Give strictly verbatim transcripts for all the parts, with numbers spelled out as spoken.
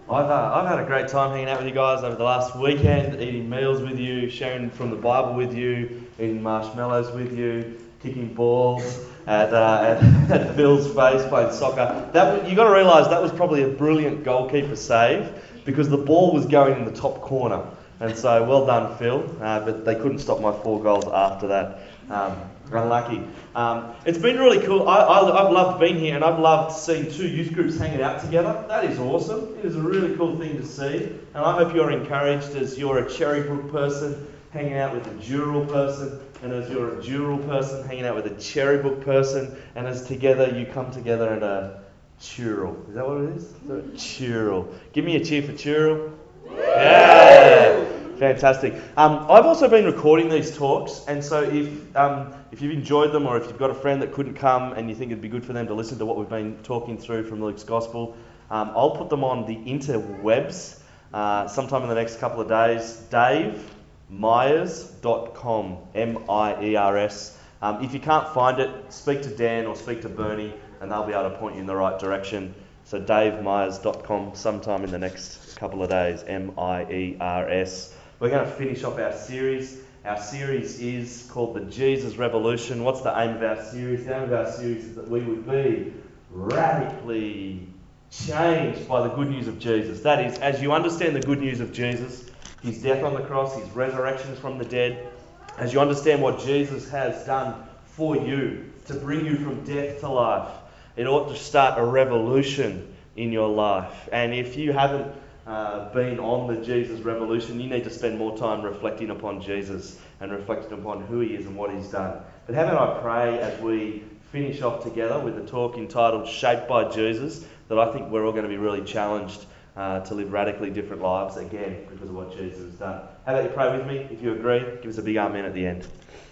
I've, uh, I've had a great time hanging out with you guys over the last weekend, eating meals with you, sharing from the Bible with you, eating marshmallows with you, kicking balls at, uh, at, at Phil's face, playing soccer. That you got to realise that was probably a brilliant goalkeeper save because the ball was going in the top corner. And so, well done, Phil. Uh, but they couldn't stop my four goals after that. Um, unlucky. Um, it's been really cool. I, I, I've loved being here, and I've loved seeing two youth groups hanging out together. That is awesome. It is a really cool thing to see. And I hope you're encouraged as you're a Cherrybrook person hanging out with a Dural person, and as you're a Dural person hanging out with a Cherrybrook person, and as together you come together in a Tural. Is that what it is? Tural. Give me a cheer for Tural. Yeah! Fantastic. Um, I've also been recording these talks, and so if um, if you've enjoyed them, or if you've got a friend that couldn't come and you think it'd be good for them to listen to what we've been talking through from Luke's Gospel, um, I'll put them on the interwebs uh, sometime in the next couple of days. dave myers dot com, M I E R S. Um, if you can't find it, speak to Dan or speak to Bernie, and they'll be able to point you in the right direction. So dave myers dot com sometime in the next couple of days, M I E R S. We're going to finish off our series. Our series is called The Jesus Revolution. What's the aim of our series? The aim of our series is that we would be radically changed by the good news of Jesus. That is, as you understand the good news of Jesus, his death on the cross, his resurrection from the dead, as you understand what Jesus has done for you to bring you from death to life, it ought to start a revolution in your life. And if you haven't Uh, been on the Jesus Revolution, you need to spend more time reflecting upon Jesus and reflecting upon who he is and what he's done. But how about I pray as we finish off together with a talk entitled Shaped by Jesus, that I think we're all going to be really challenged uh, to live radically different lives again because of what Jesus has done. How about you pray with me? If you agree, give us a big amen at the end.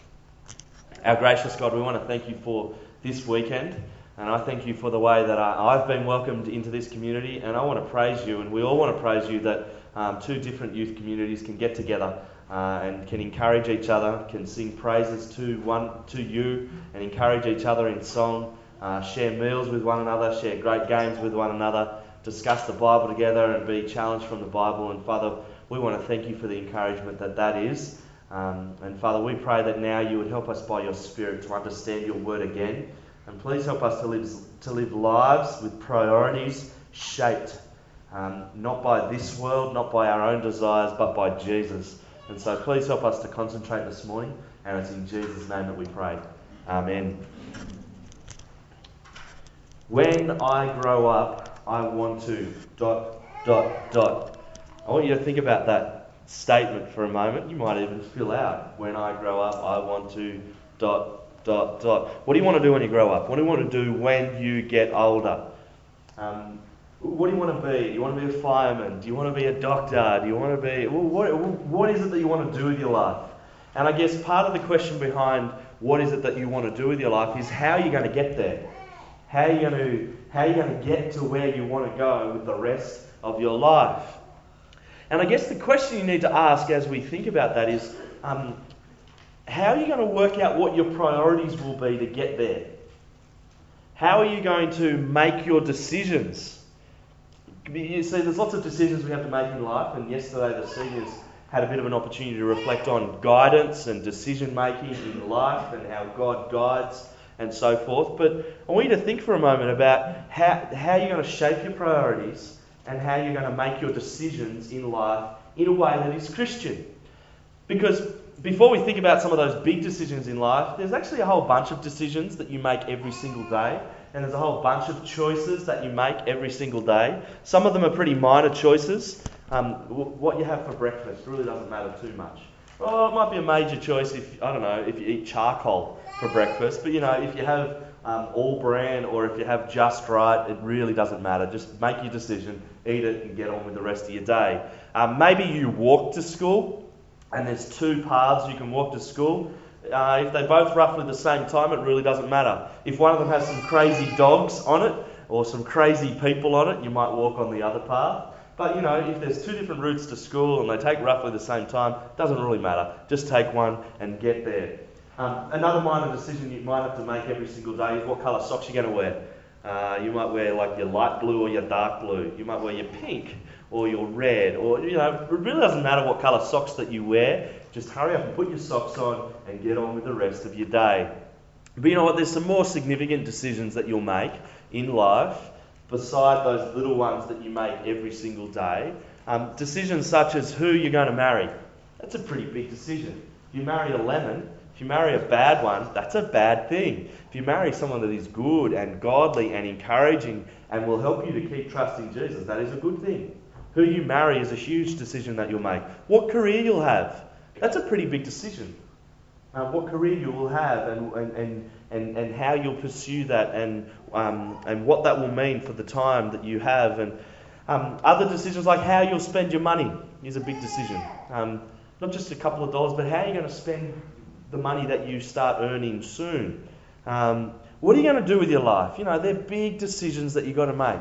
Our gracious God, we want to thank you for this weekend. And I thank you for the way that I, I've been welcomed into this community, and I want to praise you, and we all want to praise you that um, two different youth communities can get together uh, and can encourage each other, can sing praises to one to you, and encourage each other in song, uh, share meals with one another, share great games with one another, discuss the Bible together, and be challenged from the Bible. And Father, we want to thank you for the encouragement that that is. Um, and Father, we pray that now you would help us by your Spirit to understand your word again. And please help us to live to live lives with priorities shaped um, not by this world, not by our own desires, but by Jesus. And so please help us to concentrate this morning. And it's in Jesus' name that we pray. Amen. When I grow up, I want to... dot, dot, dot. I want you to think about that statement for a moment. You might even fill out, when I grow up, I want to... dot, dot, dot. What do you want to do when you grow up? What do you want to do when you get older? Um, what do you want to be? Do you want to be a fireman? Do you want to be a doctor? Do you want to be... What, what is it that you want to do with your life? And I guess part of the question behind what is it that you want to do with your life is how are you going to get there? How are you going to, how are you going to get to where you want to go with the rest of your life? And I guess the question you need to ask as we think about that is... Um, How are you going to work out what your priorities will be to get there? How are you going to make your decisions? You see, there's lots of decisions we have to make in life, and yesterday the seniors had a bit of an opportunity to reflect on guidance and decision making in life and how God guides and so forth. But I want you to think for a moment about how, how you're going to shape your priorities and how you're going to make your decisions in life in a way that is Christian. Because before we think about some of those big decisions in life, there's actually a whole bunch of decisions that you make every single day. And there's a whole bunch of choices that you make every single day. Some of them are pretty minor choices. Um, what you have for breakfast really doesn't matter too much. Well, it might be a major choice if, I don't know, if you eat charcoal for breakfast. But, you know, if you have um, All Bran or if you have Just Right, it really doesn't matter. Just make your decision, eat it, and get on with the rest of your day. Um, maybe you walk to school. And there's two paths you can walk to school. Uh, if they're both roughly the same time, it really doesn't matter. If one of them has some crazy dogs on it or some crazy people on it, you might walk on the other path. But, you know, if there's two different routes to school and they take roughly the same time, it doesn't really matter. Just take one and get there. Um, another minor decision you might have to make every single day is what colour socks you're going to wear. Uh, you might wear like your light blue or your dark blue. You might wear your pink or your red, or, you know, it really doesn't matter what colour socks that you wear. Just hurry up and put your socks on and get on with the rest of your day. But you know what? There's some more significant decisions that you'll make in life beside those little ones that you make every single day. Um, decisions such as who you're going to marry. That's a pretty big decision. If you marry a lemon, if you marry a bad one, that's a bad thing. If you marry someone that is good and godly and encouraging and will help you to keep trusting Jesus, that is a good thing. Who you marry is a huge decision that you'll make. What career you'll have, that's a pretty big decision. Uh, what career you will have and, and, and, and how you'll pursue that and, um, and what that will mean for the time that you have. And um, other decisions like how you'll spend your money is a big decision. Um, not just a couple of dollars, but how you're going to spend the money that you start earning soon. Um, what are you going to do with your life? You know, they're big decisions that you've got to make.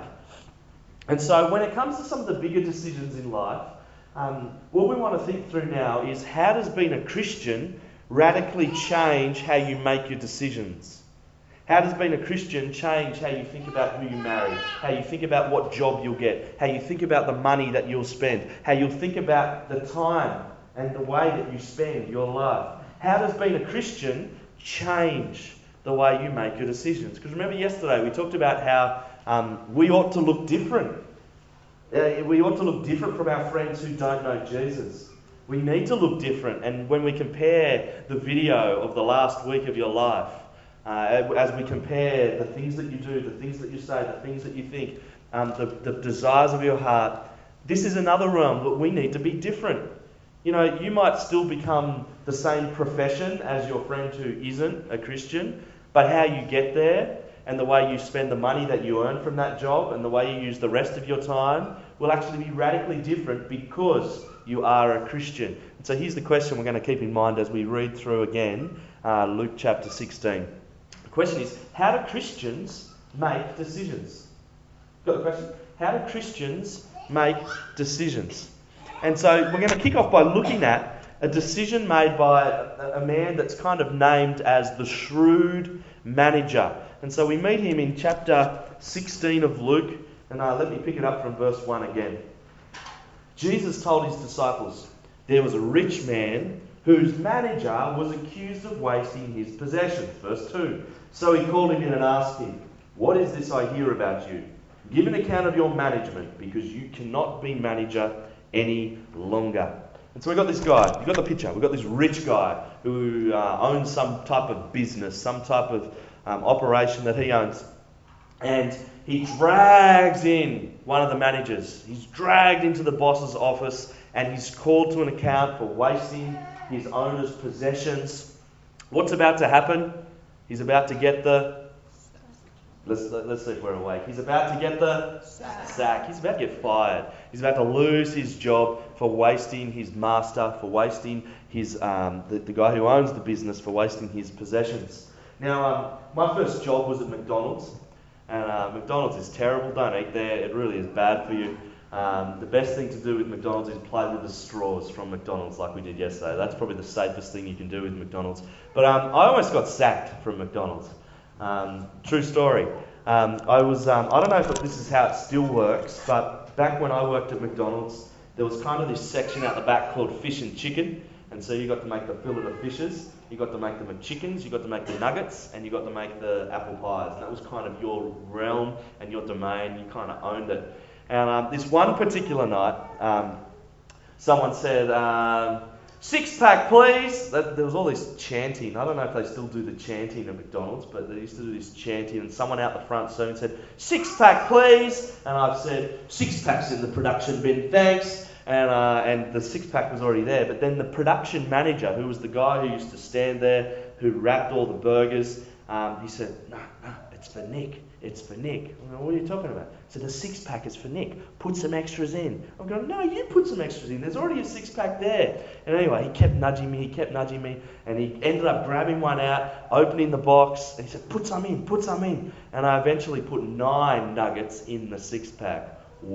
And so when it comes to some of the bigger decisions in life, um, what we want to think through now is how does being a Christian radically change how you make your decisions? How does being a Christian change how you think about who you marry, how you think about what job you'll get, how you think about the money that you'll spend, how you'll think about the time and the way that you spend your life? How does being a Christian change the way you make your decisions? Because remember yesterday we talked about how um, we ought to look different. Uh, we ought to look different from our friends who don't know Jesus. We need to look different. And when we compare the video of the last week of your life, uh, as we compare the things that you do, the things that you say, the things that you think, um, the, the desires of your heart, this is another realm that we need to be different. You know, you might still become the same profession as your friend who isn't a Christian, but how you get there and the way you spend the money that you earn from that job and the way you use the rest of your time will actually be radically different because you are a Christian. And so here's the question we're going to keep in mind as we read through again uh, Luke chapter sixteen. The question is, how do Christians make decisions? Got the question? How do Christians make decisions? And so we're going to kick off by looking at a decision made by a, a man that's kind of named as the shrewd manager. And so we meet him in chapter sixteen of Luke. And uh, let me pick it up from verse one again. Jesus told his disciples, there was a rich man whose manager was accused of wasting his possessions. Verse two. So he called him in and asked him, what is this I hear about you? Give an account of your management, because you cannot be manager any longer. And so we've got this guy, you've got the picture, we've got this rich guy who uh, owns some type of business, some type of um, operation that he owns. And he drags in one of the managers. He's dragged into the boss's office and he's called to an account for wasting his owner's possessions. What's about to happen? He's about to get the... Let's, let's see if we're awake. He's about to get the sack. sack. He's about to get fired. He's about to lose his job for wasting his master, for wasting his um, the, the guy who owns the business, for wasting his possessions. Now, um, my first job was at McDonald's. And uh, McDonald's is terrible. Don't eat there. It really is bad for you. Um, the best thing to do with McDonald's is play with the straws from McDonald's like we did yesterday. That's probably the safest thing you can do with McDonald's. But um, I almost got sacked from McDonald's. Um, true story. Um, I was, um, I don't know if this is how it still works, but back when I worked at McDonald's, there was kind of this section out the back called fish and chicken. And so you got to make the fillet of fishes, you got to make the McChickens, you got to make the nuggets, and you got to make the apple pies. And that was kind of your realm and your domain. You kind of owned it. And um, this one particular night, um, someone said, um, six pack please. There was all this chanting. I don't know if they still do the chanting at McDonald's, but they used to do this chanting. And someone out the front soon said, six pack please. And I've said, six packs in the production bin, thanks. And uh, and the six-pack was already there. But then the production manager, who was the guy who used to stand there, who wrapped all the burgers, um, he said, no, no, it's for Nick. It's for Nick. I'm going, what are you talking about? So the six-pack is for Nick. Put some extras in. I'm going, no, you put some extras in. There's already a six-pack there. And anyway, he kept nudging me. He kept nudging me. And he ended up grabbing one out, opening the box. And he said, put some in, put some in. And I eventually put nine nuggets in the six-pack.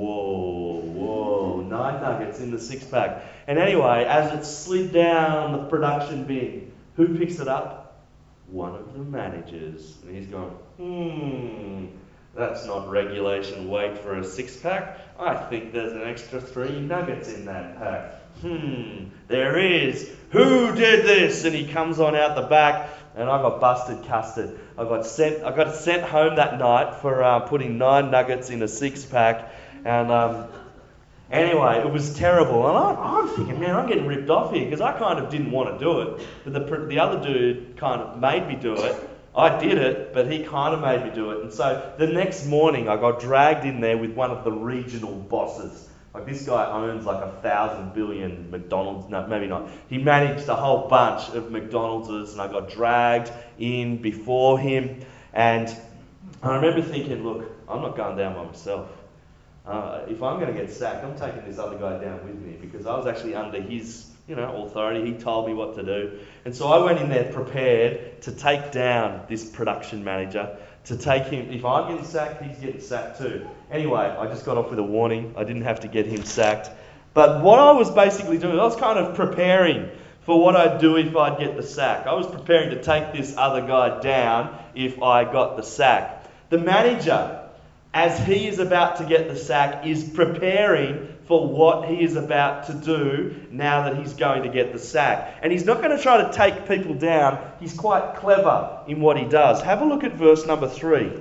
Whoa, whoa, nine nuggets in the six-pack. And anyway, as it slid down the production bin, who picks it up? One of the managers. And he's going, hmm, That's not regulation weight for a six-pack. I think there's an extra three nuggets in that pack. Hmm, there is. Who did this? And he comes on out the back, and I got busted custard. I got sent. I got sent home that night for uh, putting nine nuggets in a six-pack, and um, anyway, it was terrible. And I, I'm thinking, man, I'm getting ripped off here because I kind of didn't want to do it, but the the other dude kind of made me do it. I did it, but he kind of made me do it. And so the next morning, I got dragged in there with one of the regional bosses. Like, this guy owns like a thousand billion McDonald's. No, maybe not. He managed a whole bunch of McDonald's, and I got dragged in before him. And I remember thinking, look, I'm not going down by myself. Uh, if I'm going to get sacked, I'm taking this other guy down with me, because I was actually under his, you know, authority. He told me what to do. And so I went in there prepared to take down this production manager, to take him. If I'm getting sacked, he's getting sacked too. Anyway, I just got off with a warning. I didn't have to get him sacked. But what I was basically doing, I was kind of preparing for what I'd do if I'd get the sack. I was preparing to take this other guy down if I got the sack. The manager, as he is about to get the sack, is preparing for what he is about to do now that he's going to get the sack. And he's not going to try to take people down. He's quite clever in what he does. Have a look at verse number three.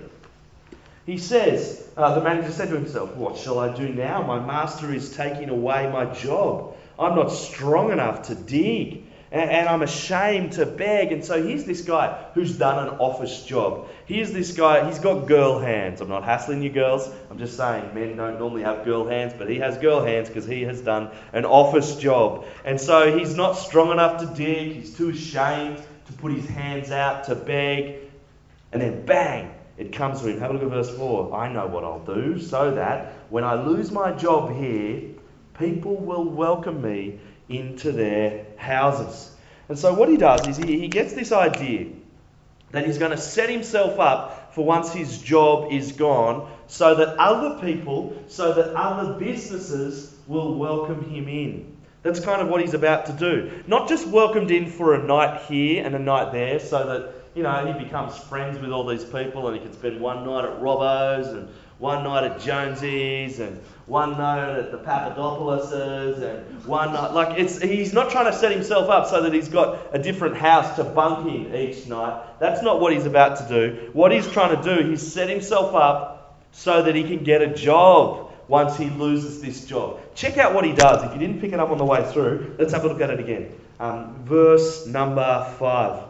He says, uh, the manager said to himself, what shall I do now? My master is taking away my job. I'm not strong enough to dig, and, and I'm ashamed to beg. And so here's this guy who's done an office job. Here's this guy, he's got girl hands. I'm not hassling you girls. I'm just saying men don't normally have girl hands, but he has girl hands because he has done an office job. And so he's not strong enough to dig. He's too ashamed to put his hands out to beg. And then bang, it comes to him. Have a look at verse four. I know what I'll do so that when I lose my job here, people will welcome me into their houses. And so what he does is he, he gets this idea that he's going to set himself up for once his job is gone, so that other people, so that other businesses will welcome him in. That's kind of what he's about to do. Not just welcomed in for a night here and a night there, so that, you know, he becomes friends with all these people and he can spend one night at Robbo's and one night at Jonesy's and one night at the Papadopoulos's and one night... Like, it's he's not trying to set himself up so that he's got a different house to bunk in each night. That's not what he's about to do. What he's trying to do, he's set himself up so that he can get a job once he loses this job. Check out what he does. If you didn't pick it up on the way through, let's have a look at it again. Um, verse number five.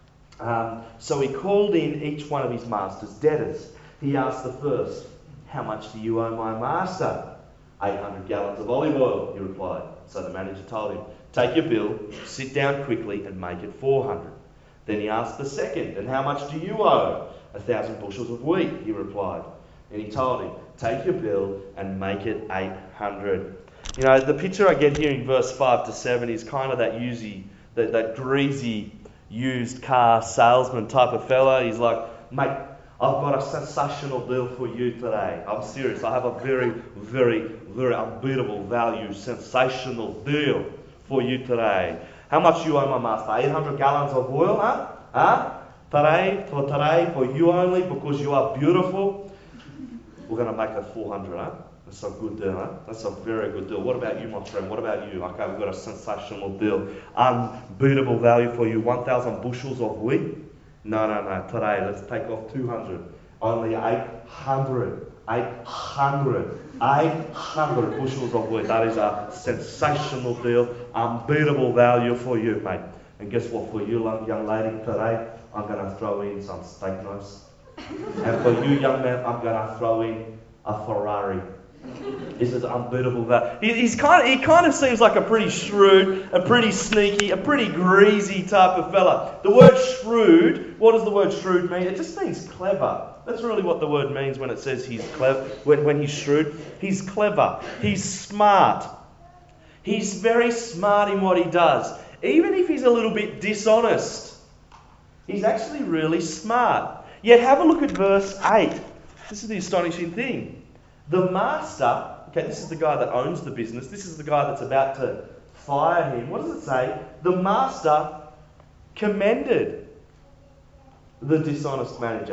Um, so he called in each one of his master's debtors. He asked the first, how much do you owe my master? eight hundred gallons of olive oil, he replied. So the manager told him, take your bill, sit down quickly and make it four hundred. Then he asked the second, and how much do you owe? A thousand bushels of wheat, he replied. And he told him, take your bill and make it eight hundred. You know, the picture I get here in verse five to seven is kind of that usy, that, that greasy used car salesman type of fella. He's like, mate, I've got a sensational deal for you today. I'm serious. I have a very, very, very unbeatable value, sensational deal for you today. How much you owe my master? eight hundred gallons of oil, huh? Huh? Today, for today, for you only, because you are beautiful. We're going to make it four hundred, huh? That's a good deal, huh? That's a very good deal. What about you, my friend? What about you? Okay, we've got a sensational deal. Unbeatable value for you. one thousand bushels of wheat. No, no, no. Today, let's take off two hundred. Only eight hundred. eight hundred. eight hundred bushels of wheat. That is a sensational deal. Unbeatable value for you, mate. And guess what? For you, young lady, today, I'm going to throw in some steak knives. And for you, young man, I'm going to throw in a Ferrari. This is unbeatable value. He's kind of, he kind of seems like a pretty shrewd, a pretty sneaky, a pretty greasy type of fella. The word shrewd, what does the word shrewd mean? It just means clever. That's really what the word means when it says he's clever, when, when he's shrewd. He's clever. He's smart. He's very smart in what he does. Even if he's a little bit dishonest, he's actually really smart. Yet have a look at verse eight. This is the astonishing thing. The master, okay, this is the guy that owns the business. This is the guy that's about to fire him. What does it say? The master commended the dishonest manager.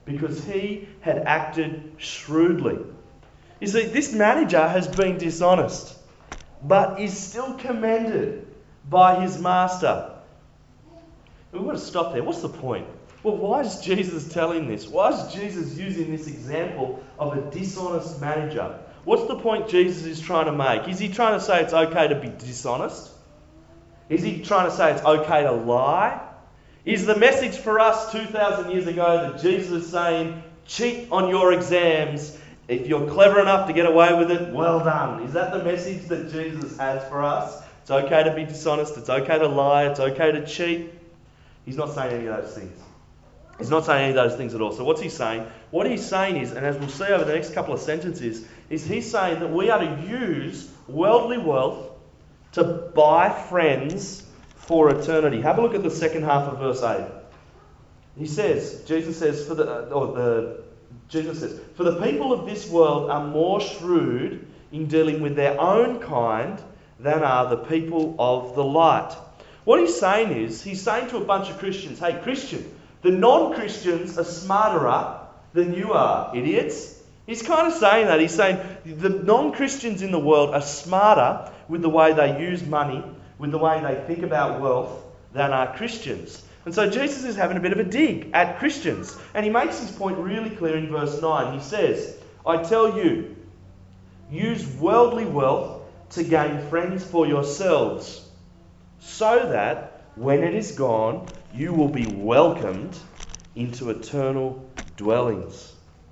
because he had acted shrewdly. You see, this manager has been dishonest, but is still commended by his master. We've got to stop there. What's the point? Well, why is Jesus telling this? Why is Jesus using this example of a dishonest manager? What's the point Jesus is trying to make? Is he trying to say it's okay to be dishonest? Is he trying to say it's okay to lie? Is the message for us two thousand years ago that Jesus is saying, cheat on your exams, if you're clever enough to get away with it, well done? Is that the message that Jesus has for us? It's okay to be dishonest, it's okay to lie, it's okay to cheat. He's not saying any of those things. He's not saying any of those things at all. So what's he saying? What he's saying is, and as we'll see over the next couple of sentences, is he's saying that we are to use worldly wealth to buy friends for eternity. Have a look at the second half of verse eight. He says, Jesus says, for the, or the, Jesus says, for the people of this world are more shrewd in dealing with their own kind than are the people of the light. What he's saying is, he's saying to a bunch of Christians, hey Christian, the non-Christians are smarter than you are, idiots. He's kind of saying that. He's saying the non-Christians in the world are smarter with the way they use money, with the way they think about wealth, than are Christians. And so Jesus is having a bit of a dig at Christians. And he makes his point really clear in verse nine. He says, I tell you, use worldly wealth to gain friends for yourselves, so that when it is gone, you will be welcomed into eternal dwellings.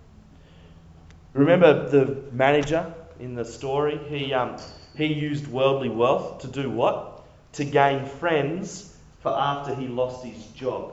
Remember the manager in the story? He um, he used worldly wealth to do what? To gain friends for after he lost his job.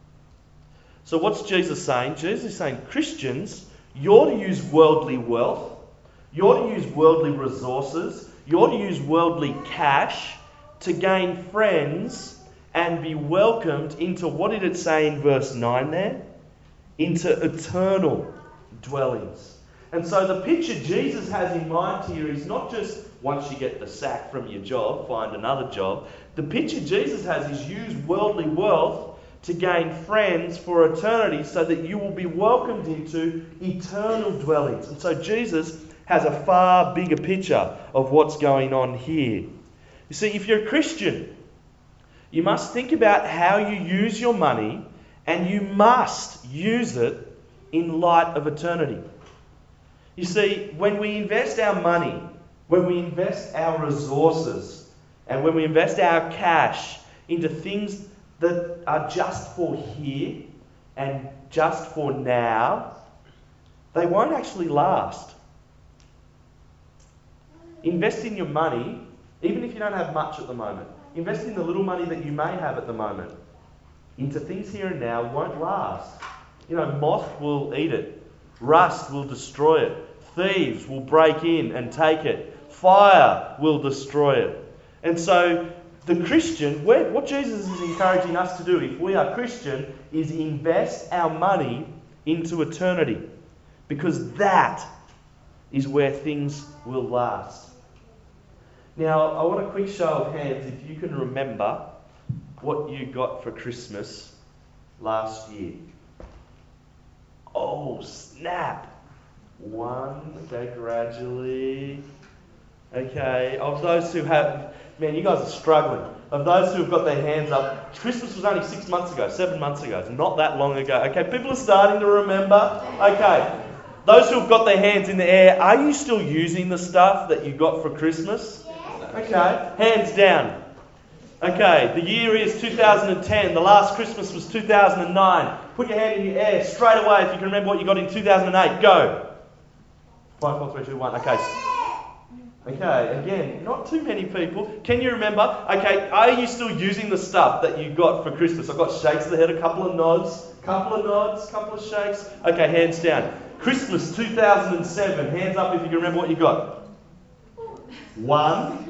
So what's Jesus saying? Jesus is saying, Christians, you're to use worldly wealth, you're to use worldly resources, you're to use worldly cash to gain friends and be welcomed into, what did it say in verse nine there? Into eternal dwellings. And so the picture Jesus has in mind here is not just once you get the sack from your job, find another job. The picture Jesus has is use worldly wealth to gain friends for eternity so that you will be welcomed into eternal dwellings. And so Jesus has a far bigger picture of what's going on here. You see, if you're a Christian, you must think about how you use your money, and you must use it in light of eternity. You see, when we invest our money, when we invest our resources, and when we invest our cash into things that are just for here and just for now, they won't actually last. Invest in your money, even if you don't have much at the moment. Invest in the little money that you may have at the moment into things here and now won't last. You know, moth will eat it. Rust will destroy it. Thieves will break in and take it. Fire will destroy it. And so the Christian, what Jesus is encouraging us to do if we are Christian is invest our money into eternity, because that is where things will last. Now, I want a quick show of hands if you can remember what you got for Christmas last year. Oh, snap! One, okay, gradually. Okay, of those who have, man, you guys are struggling. Of those who have got their hands up, Christmas was only six months ago, seven months ago. It's not that long ago. Okay, people are starting to remember. Okay, those who have got their hands in the air, are you still using the stuff that you got for Christmas? Okay, hands down. Okay, the year is two thousand ten. The last Christmas was two thousand nine. Put your hand in the air straight away if you can remember what you got in two thousand eight. Go. Five, four, three, two, one. Okay. Okay, again, not too many people. Can you remember? Okay, are you still using the stuff that you got for Christmas? I've got shakes of the head, a couple of nods, couple of nods, couple of shakes. Okay, hands down. Christmas two thousand seven. Hands up if you can remember what you got. One.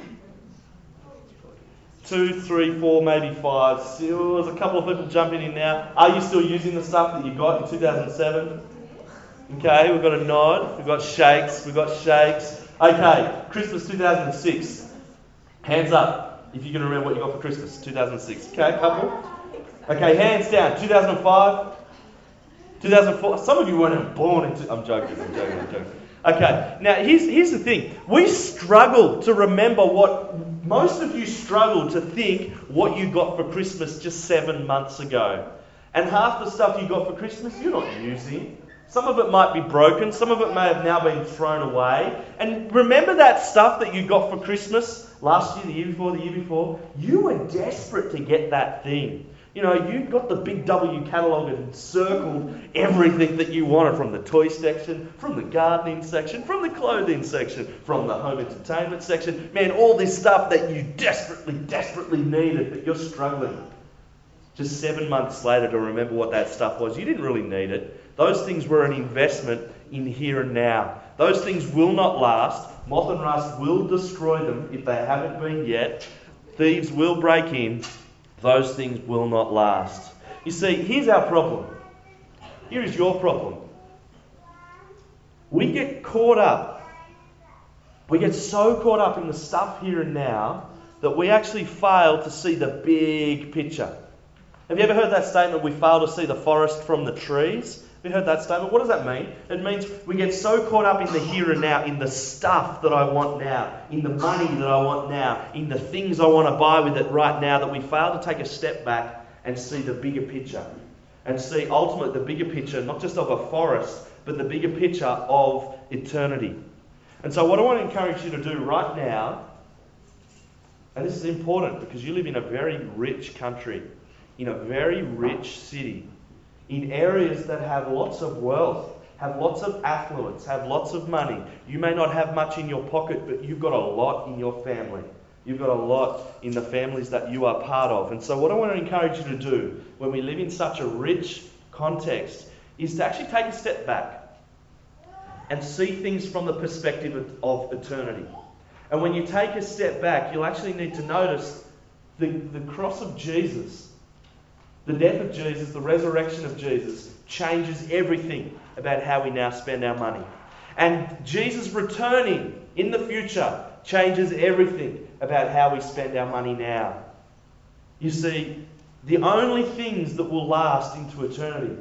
Two, three, four, maybe five. Still, there's a couple of people jumping in now. Are you still using the stuff that you got in two thousand seven? Okay, we've got a nod. We've got shakes. We've got shakes. Okay, Christmas two thousand six. Hands up if you can remember what you got for Christmas two thousand six. Okay, couple. Okay, hands down. two thousand five. two thousand four. Some of you weren't even born in. I'm joking. I'm joking. I'm joking. Okay. Now here's here's the thing. We struggle to remember what most of you struggle to think what you got for Christmas just seven months ago, and half the stuff you got for Christmas you're not using. Some of it might be broken. Some of it may have now been thrown away. And remember that stuff that you got for Christmas last year, the year before, the year before? You were desperate to get that thing. You know, you got the big W catalogue and circled everything that you wanted from the toy section, from the gardening section, from the clothing section, from the home entertainment section. Man, all this stuff that you desperately, desperately needed, but you're struggling. Just seven months later to remember what that stuff was. You didn't really need it. Those things were an investment in here and now. Those things will not last. Moth and rust will destroy them if they haven't been yet. Thieves will break in. Those things will not last. You see, here's our problem. Here is your problem. We get caught up. We get so caught up in the stuff here and now that we actually fail to see the big picture. Have you ever heard that statement, we fail to see the forest from the trees? Have you heard that statement? What does that mean? It means we get so caught up in the here and now, in the stuff that I want now, in the money that I want now, in the things I want to buy with it right now, that we fail to take a step back and see the bigger picture. And see ultimately the bigger picture, not just of a forest, but the bigger picture of eternity. And so what I want to encourage you to do right now, and this is important because you live in a very rich country, in a very rich city, in areas that have lots of wealth, have lots of affluence, have lots of money. You may not have much in your pocket, but you've got a lot in your family. You've got a lot in the families that you are part of. And so what I want to encourage you to do when we live in such a rich context is to actually take a step back and see things from the perspective of eternity. And when you take a step back, you'll actually need to notice the, the cross of Jesus. The death of Jesus, the resurrection of Jesus, changes everything about how we now spend our money. And Jesus returning in the future changes everything about how we spend our money now. You see, the only things that will last into eternity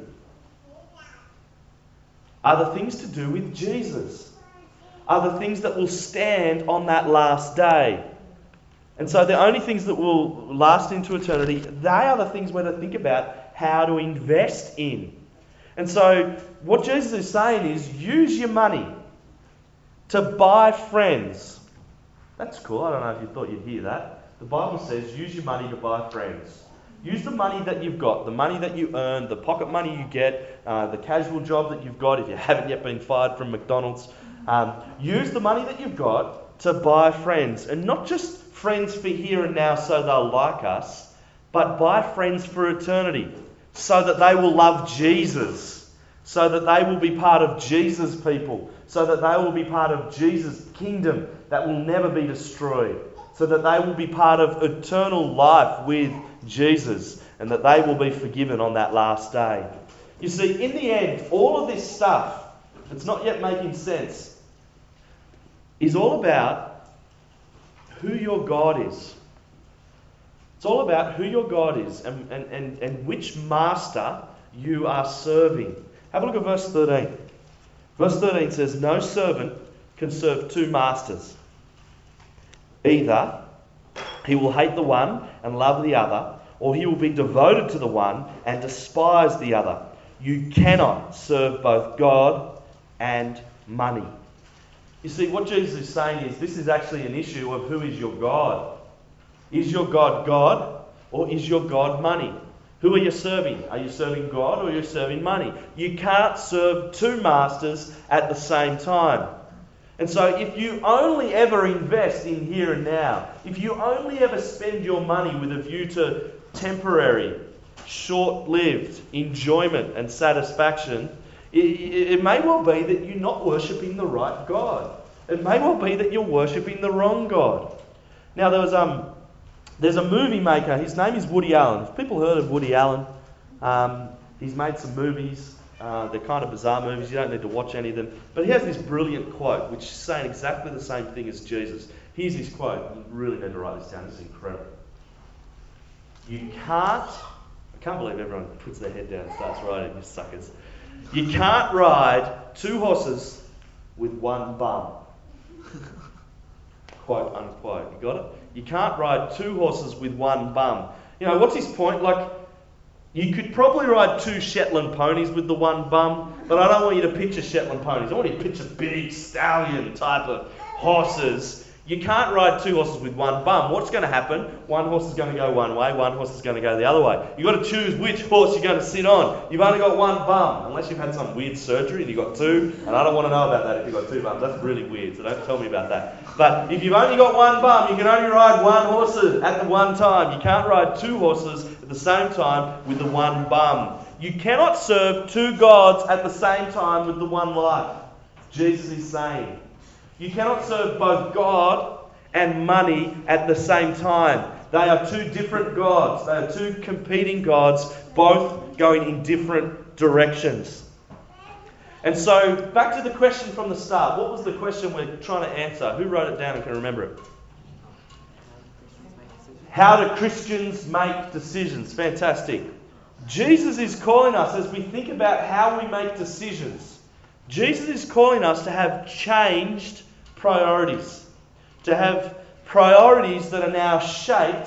are the things to do with Jesus, are the things that will stand on that last day. And so the only things that will last into eternity, they are the things we're to think about how to invest in. And so what Jesus is saying is use your money to buy friends. That's cool. I don't know if you thought you'd hear that. The Bible says use your money to buy friends. Use the money that you've got, the money that you earn, the pocket money you get, uh, the casual job that you've got if you haven't yet been fired from McDonald's. Um, use the money that you've got to buy friends. And not just friends for here and now so they'll like us, but buy friends for eternity so that they will love Jesus, so that they will be part of Jesus' people, so that they will be part of Jesus' kingdom that will never be destroyed, so that they will be part of eternal life with Jesus and that they will be forgiven on that last day. You see, in the end, all of this stuff that's not yet making sense is all about who your God is. It's all about who your God is and, and, and, and which master you are serving. Have a look at verse thirteen. Verse thirteen says, no servant can serve two masters. Either he will hate the one and love the other, or he will be devoted to the one and despise the other. You cannot serve both God and money. You see, what Jesus is saying is this is actually an issue of who is your God. Is your God God, or is your God money? Who are you serving? Are you serving God or are you serving money? You can't serve two masters at the same time. And so if you only ever invest in here and now, if you only ever spend your money with a view to temporary, short-lived enjoyment and satisfaction, it, it may well be that you're not worshipping the right God. It may well be that you're worshipping the wrong God. Now there was um, there's a movie maker. His name is Woody Allen. Have people heard of Woody Allen? Um, he's made some movies. Uh, they're kind of bizarre movies. You don't need to watch any of them. But he has this brilliant quote, which is saying exactly the same thing as Jesus. Here's his quote. You really need to write this down. This is incredible. You can't... I can't believe everyone puts their head down and starts writing, you suckers. You can't ride two horses with one bum. Quote, unquote. You got it? You can't ride two horses with one bum. You know, what's his point? Like, you could probably ride two Shetland ponies with the one bum, but I don't want you to picture Shetland ponies. I want you to picture big stallion type of horses. You can't ride two horses with one bum. What's going to happen? One horse is going to go one way, one horse is going to go the other way. You've got to choose which horse you're going to sit on. You've only got one bum, unless you've had some weird surgery and you've got two, and I don't want to know about that if you've got two bums. That's really weird, so don't tell me about that. But if you've only got one bum, you can only ride one horse at the one time. You can't ride two horses at the same time with the one bum. You cannot serve two gods at the same time with the one life. Jesus is saying. You cannot serve both God and money at the same time. They are two different gods. They are two competing gods, both going in different directions. And so, back to the question from the start. What was the question we're trying to answer? Who wrote it down and can remember it? How do Christians make decisions? Fantastic. Jesus is calling us, as we think about how we make decisions, Jesus is calling us to have changed priorities. To have priorities that are now shaped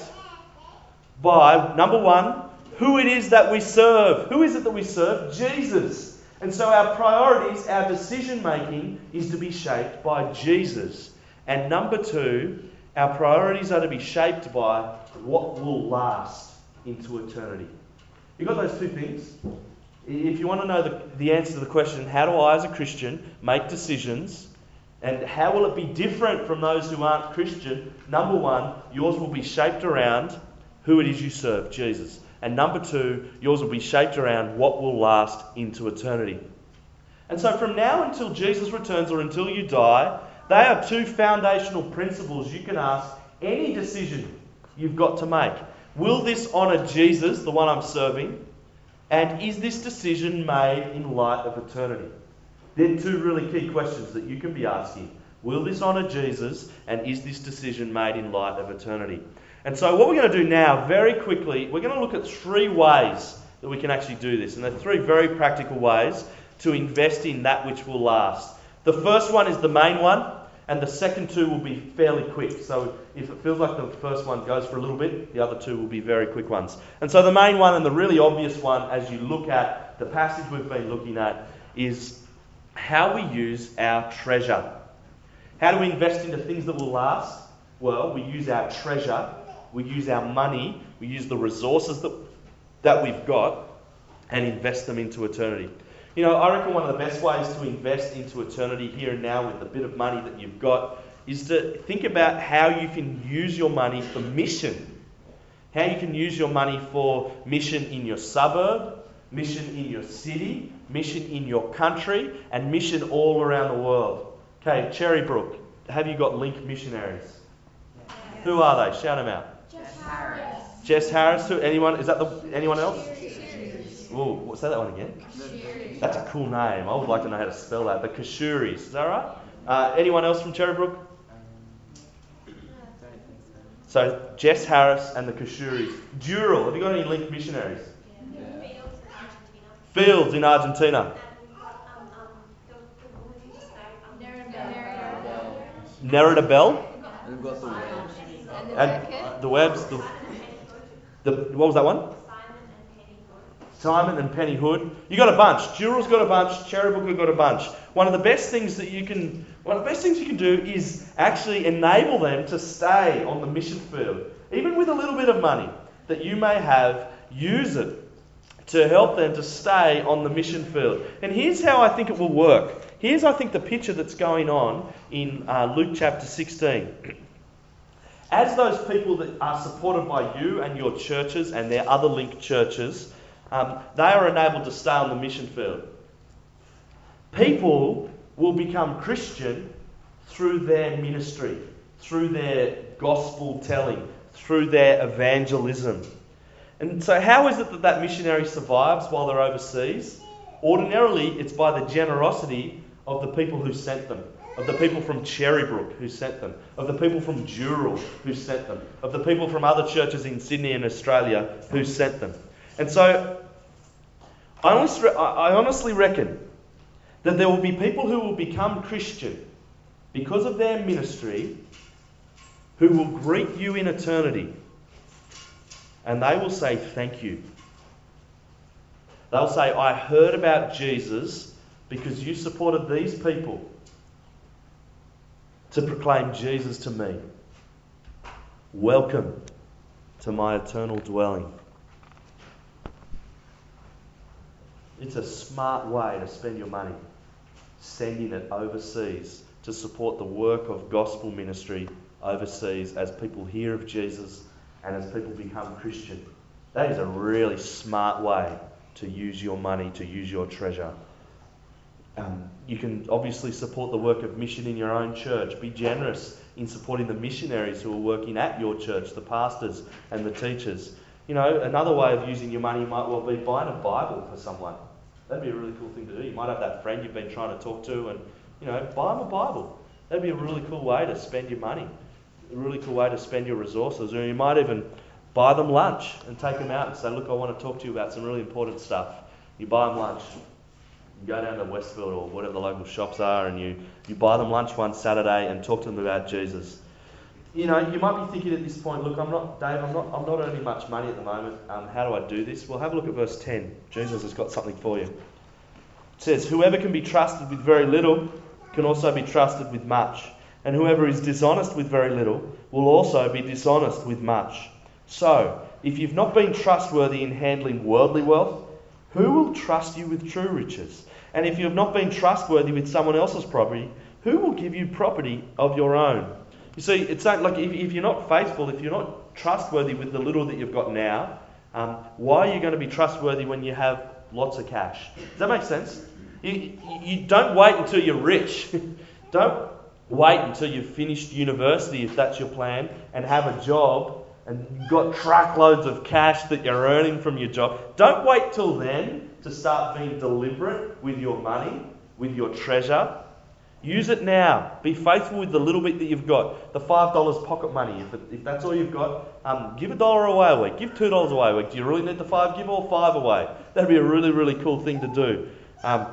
by, number one, who it is that we serve. Who is it that we serve? Jesus. And so our priorities, our decision making is to be shaped by Jesus. And number two, our priorities are to be shaped by what will last into eternity. You got those two things? If you want to know the, the answer to the question, how do I as a Christian make decisions? And how will it be different from those who aren't Christian? Number one, yours will be shaped around who it is you serve, Jesus. And number two, yours will be shaped around what will last into eternity. And so from now until Jesus returns or until you die, they are two foundational principles you can ask any decision you've got to make. Will this honour Jesus, the one I'm serving? And is this decision made in light of eternity? They're two really key questions that you can be asking. Will this honour Jesus? And is this decision made in light of eternity? And so what we're going to do now, very quickly, we're going to look at three ways that we can actually do this. And they're three very practical ways to invest in that which will last. The first one is the main one, and the second two will be fairly quick. So if it feels like the first one goes for a little bit, the other two will be very quick ones. And so the main one and the really obvious one, as you look at the passage we've been looking at, is how we use our treasure. How do we invest into things that will last? Well, we use our treasure, we use our money, we use the resources that, that we've got and invest them into eternity. You know, I reckon one of the best ways to invest into eternity here and now with the bit of money that you've got is to think about how you can use your money for mission. How you can use your money for mission in your suburb, mission in your city, mission in your country, and mission all around the world. Okay, Cherrybrook, have you got Link missionaries? Yeah. Who are they? Shout them out. Jess Harris. Jess Harris. Who? Anyone? Is that the anyone else? Oh, what's that one again? Kashuris. That's a cool name. I would like to know how to spell that. The Kashuris. Is that right? Uh, anyone else from Cherrybrook? So Jess Harris and the Kashuris. Dural. Have you got any Link missionaries? Yeah. Fields in Argentina. Nerida Bell. We've got the Webbs. And the Webbs. The, the, what was that one? Simon and Penny Hood. You got a bunch. Dural's got a bunch. Cherrybrook got a bunch. One of the best things that you can, one of the best things you can do is actually enable them to stay on the mission field, even with a little bit of money that you may have. Use it to help them to stay on the mission field. And here's how I think it will work. Here's, I think, the picture that's going on in uh, Luke chapter sixteen. As those people that are supported by you and your churches and their other linked churches, um, they are enabled to stay on the mission field. People will become Christian through their ministry, through their gospel telling, through their evangelism. And so how is it that that missionary survives while they're overseas? Ordinarily, it's by the generosity of the people who sent them, of the people from Cherrybrook who sent them, of the people from Dural who sent them, of the people from other churches in Sydney and Australia who sent them. And so I honestly, I honestly reckon that there will be people who will become Christian because of their ministry who will greet you in eternity and they will say thank you. They'll say, I heard about Jesus because you supported these people to proclaim Jesus to me. Welcome to my eternal dwelling. It's a smart way to spend your money, sending it overseas to support the work of gospel ministry overseas as people hear of Jesus and as people become Christian. That is a really smart way to use your money, to use your treasure. Um, you can obviously support the work of mission in your own church. Be generous in supporting the missionaries who are working at your church, the pastors and the teachers. You know, another way of using your money might well be buying a Bible for someone. That'd be a really cool thing to do. You might have that friend you've been trying to talk to and, you know, buy them a Bible. That'd be a really cool way to spend your money. A really cool way to spend your resources. Or you might even buy them lunch and take them out and say, look, I want to talk to you about some really important stuff. You buy them lunch. You go down to Westfield or whatever the local shops are and you, you buy them lunch one Saturday and talk to them about Jesus. You know, you might be thinking at this point, look, I'm not, Dave, I'm not, I'm not earning much money at the moment. Um, how do I do this? Well, have a look at verse ten. Jesus has got something for you. It says, whoever can be trusted with very little can also be trusted with much. And whoever is dishonest with very little will also be dishonest with much. So, if you've not been trustworthy in handling worldly wealth, who will trust you with true riches? And if you have not been trustworthy with someone else's property, who will give you property of your own? You see, it's not like if, if you're not faithful, if you're not trustworthy with the little that you've got now, um, why are you going to be trustworthy when you have lots of cash? Does that make sense? You, you don't wait until you're rich. Don't wait until you've finished university, if that's your plan, and have a job and you've got truckloads of cash that you're earning from your job. Don't wait till then to start being deliberate with your money, with your treasure. Use it now. Be faithful with the little bit that you've got. The five dollars pocket money. If, it, if that's all you've got, um, give a dollar away a week. Give two dollars away a week. Do you really need the five? Give all five away. That'd be a really, really cool thing to do. Um,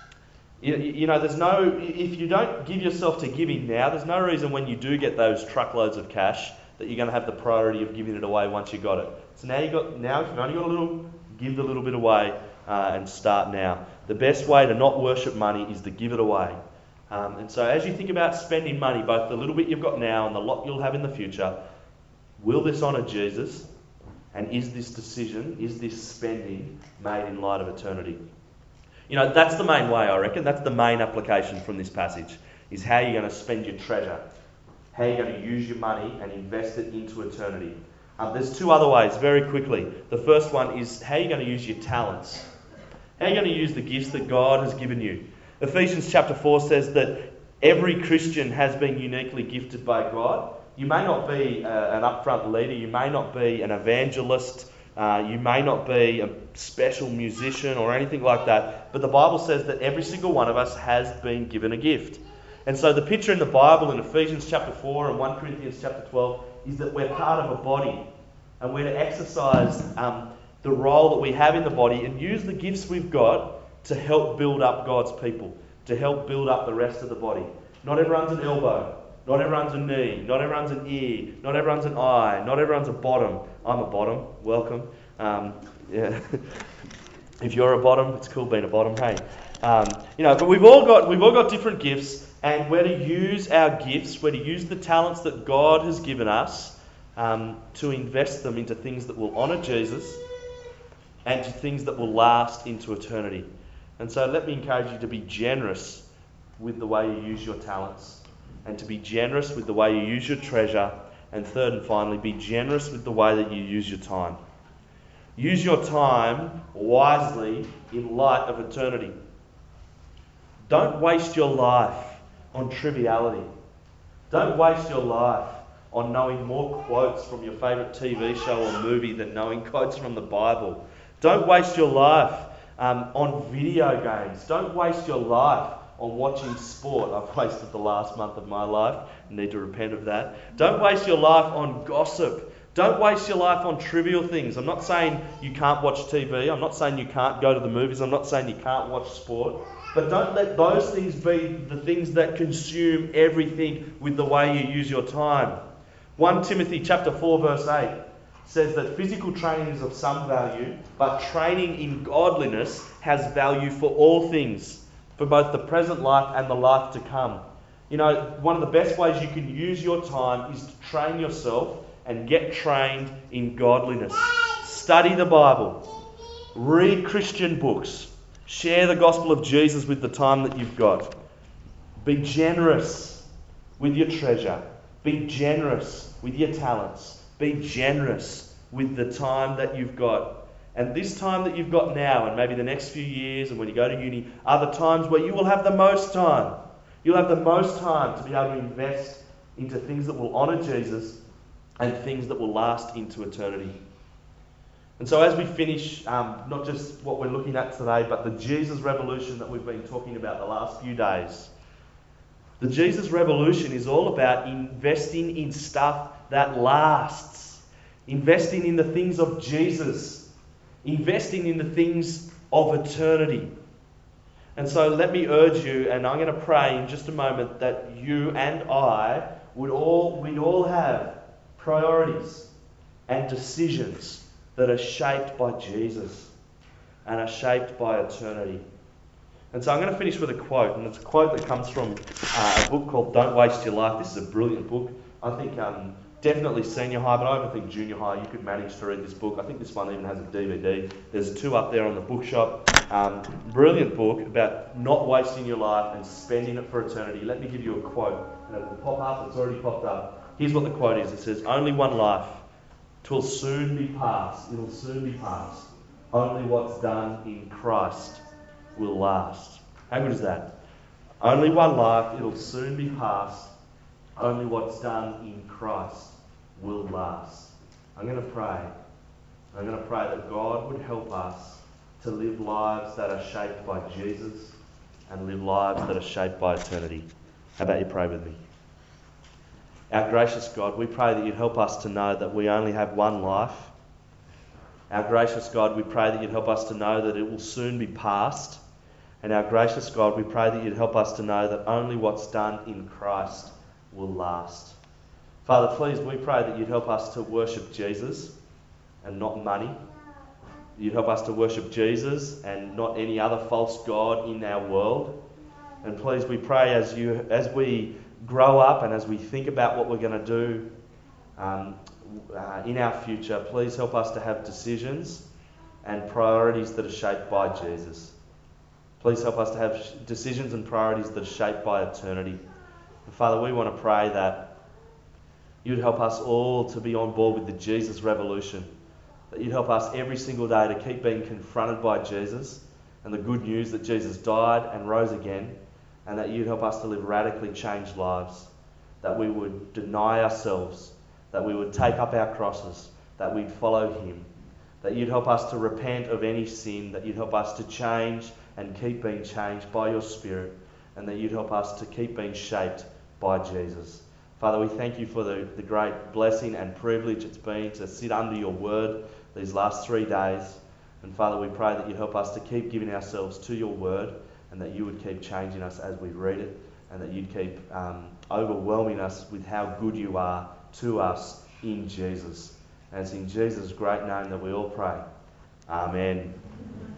you, you know, there's no... If you don't give yourself to giving now, there's no reason when you do get those truckloads of cash that you're going to have the priority of giving it away once you got it. So now, you got, now if you've only got a little, give the little bit away uh, and start now. The best way to not worship money is to give it away. Um, and so as you think about spending money, both the little bit you've got now and the lot you'll have in the future, will this honour Jesus? And is this decision, is this spending made in light of eternity? You know, that's the main way, I reckon. That's the main application from this passage, is how you're going to spend your treasure. How you're going to use your money and invest it into eternity. Um, there's two other ways, very quickly. The first one is how you're going to use your talents. How you're going to use the gifts that God has given you. Ephesians chapter four says that every Christian has been uniquely gifted by God. You may not be uh, an upfront leader, you may not be an evangelist, uh, you may not be a special musician or anything like that, but the Bible says that every single one of us has been given a gift. And so the picture in the Bible in Ephesians chapter four and First Corinthians chapter twelve is that we're part of a body and we're to exercise um, the role that we have in the body and use the gifts we've got to help build up God's people, to help build up the rest of the body. Not everyone's an elbow, not everyone's a knee, not everyone's an ear, not everyone's an eye, not everyone's a bottom. I'm a bottom, welcome. Um, yeah. If you're a bottom, it's cool being a bottom, hey. Um, you know, but we've all got we've all got different gifts, and we're to use our gifts, we're to use the talents that God has given us um, to invest them into things that will honour Jesus and to things that will last into eternity. And so let me encourage you to be generous with the way you use your talents and to be generous with the way you use your treasure. And third and finally, be generous with the way that you use your time. Use your time wisely in light of eternity. Don't waste your life on triviality. Don't waste your life on knowing more quotes from your favourite T V show or movie than knowing quotes from the Bible. Don't waste your life Um, on video games. Don't waste your life on watching sport. I've wasted the last month of my life. I need to repent of that. Don't waste your life on gossip. Don't waste your life on trivial things. I'm not saying you can't watch T V. I'm not saying you can't go to the movies. I'm not saying you can't watch sport. But don't let those things be the things that consume everything with the way you use your time. First Timothy chapter four verse eight says that physical training is of some value, but training in godliness has value for all things, for both the present life and the life to come. You know, one of the best ways you can use your time is to train yourself and get trained in godliness. Study the Bible. Read Christian books. Share the gospel of Jesus with the time that you've got. Be generous with your treasure. Be generous with your talents. Be generous with the time that you've got. And this time that you've got now, and maybe the next few years, and when you go to uni, are the times where you will have the most time. You'll have the most time to be able to invest into things that will honour Jesus and things that will last into eternity. And so as we finish, um, not just what we're looking at today, but the Jesus Revolution that we've been talking about the last few days. The Jesus Revolution is all about investing in stuff that lasts. Investing in the things of Jesus. Investing in the things of eternity. And so let me urge you, and I'm going to pray in just a moment, that you and I would all, we'd all have priorities and decisions that are shaped by Jesus and are shaped by eternity. And so I'm going to finish with a quote, and it's a quote that comes from uh, a book called Don't Waste Your Life. This is a brilliant book. I think um, definitely senior high, but I even think junior high, you could manage to read this book. I think this one even has a D V D. There's two up there on the bookshop. Um, brilliant book about not wasting your life and spending it for eternity. Let me give you a quote, and it will pop up. It's already popped up. Here's what the quote is. It says, "Only one life. 'Twill soon be past. It'll soon be past. Only what's done in Christ will last." How good is that? Only one life. It'll soon be past. Only what's done in Christ will last. I'm going to pray. I'm going to pray that God would help us to live lives that are shaped by Jesus and live lives that are shaped by eternity. How about you pray with me? Our gracious God, we pray that you'd help us to know that we only have one life. Our gracious God, we pray that you'd help us to know that it will soon be past. And our gracious God, we pray that you'd help us to know that only what's done in Christ will last. Father, please, we pray that you'd help us to worship Jesus and not money. You'd help us to worship Jesus and not any other false god in our world. And please, we pray as you, as we grow up and as we think about what we're going to do um, uh, in our future, please help us to have decisions and priorities that are shaped by Jesus. Please help us to have decisions and priorities that are shaped by eternity. And Father, we want to pray that you'd help us all to be on board with the Jesus Revolution. That you'd help us every single day to keep being confronted by Jesus and the good news that Jesus died and rose again, and that you'd help us to live radically changed lives. That we would deny ourselves, that we would take up our crosses, that we'd follow him. That you'd help us to repent of any sin, that you'd help us to change and keep being changed by your Spirit, and that you'd help us to keep being shaped by Jesus. Father, we thank you for the, the great blessing and privilege it's been to sit under your word these last three days. And Father, we pray that you'd help us to keep giving ourselves to your word, and that you would keep changing us as we read it, and that you'd keep um, overwhelming us with how good you are to us in Jesus. And it's in Jesus' great name that we all pray. Amen.